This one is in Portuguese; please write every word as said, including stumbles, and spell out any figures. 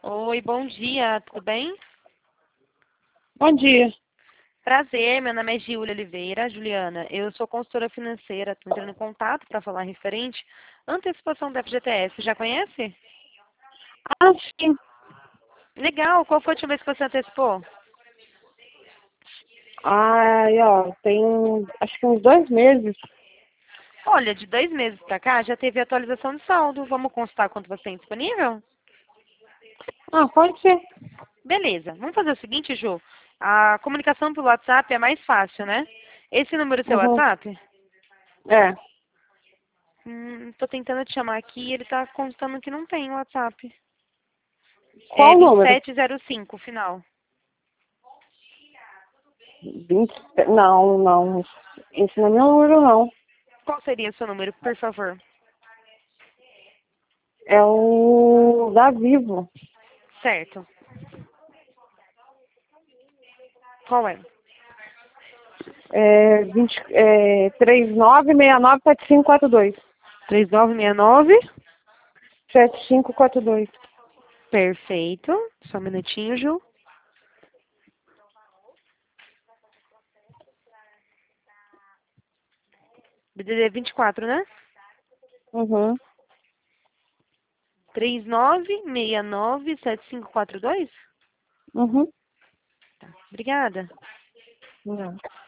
Oi, bom dia, tudo bem? Bom dia. Prazer, meu nome é Giulia Oliveira. Juliana, eu sou consultora financeira, estou entrando em contato para falar referente à antecipação da F G T S. Já conhece? Ah, sim. Legal, qual foi a última vez que você antecipou? Ai, ó, tem acho que uns dois meses. Olha, de dois meses para cá já teve atualização de saldo. Vamos consultar quanto você tem disponível? Ah, pode ser. Beleza, vamos fazer o seguinte, Ju. A comunicação pelo WhatsApp é mais fácil, né? Esse número é seu Uhum. WhatsApp? É. Hum, tô tentando te chamar aqui e ele tá contando que não tem WhatsApp. É Qual o número? vinte e sete zero cinco, final. vinte Não, não. Esse não é meu número, não. Qual seria o seu número, por favor? É o da Vivo. Certo. Qual é? É, vinte, é três nove seis nove sete cinco quatro dois. três nove seis nove. sete cinco quatro dois. Perfeito. Só um minutinho, Ju. D D D vinte e quatro, né? Uhum. três nove seis nove sete cinco quatro dois? Uhum. Obrigada. Não.